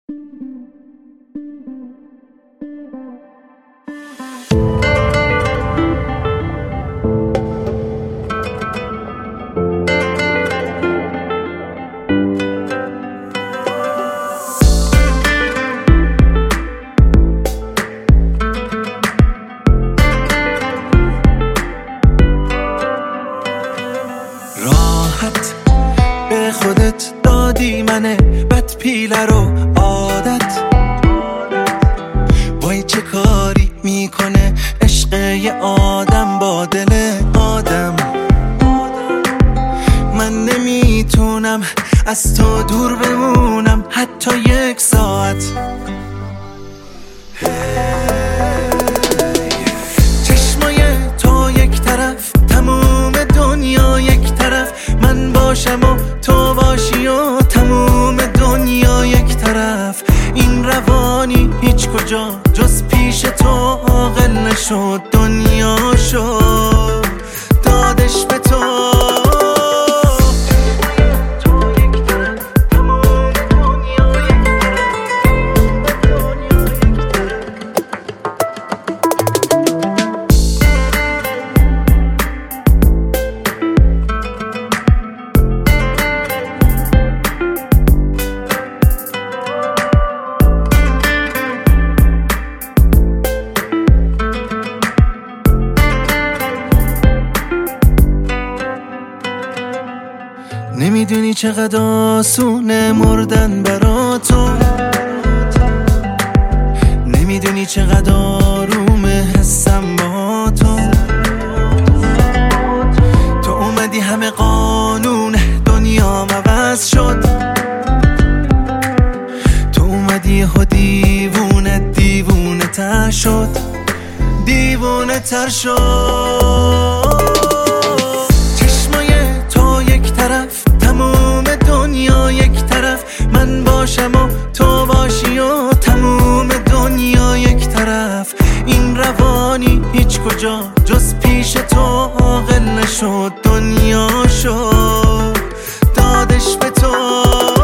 به خودت دادی منه بد پیله رو عادت وای چه کاری میکنه عشق یه آدم با دل آدم. من نمیتونم از تو دور بمونم حتی یک ساعت. چشمای تو یک طرف تموم دنیا یک طرف، من باشم و تو باشی و تموم دنیا یک طرف. این روانی هیچ کجا جز پیش تو عاقل نشد، دنیا شد دادش به تو. نمیدونی چقدر آسونه مردن برا تو، نمیدونی چقدر آرومه حسم با تو. تو اومدی همه قانون دنیا عوض شد، تو اومدی و دیوونه تر شد، دیوونه تر شد. تموم دنیا یک طرف، من باشم و تو باشی و تموم دنیا یک طرف. این روانی هیچ کجا جز پیش تو عاقل نشد، دنیا شد دادش به تو.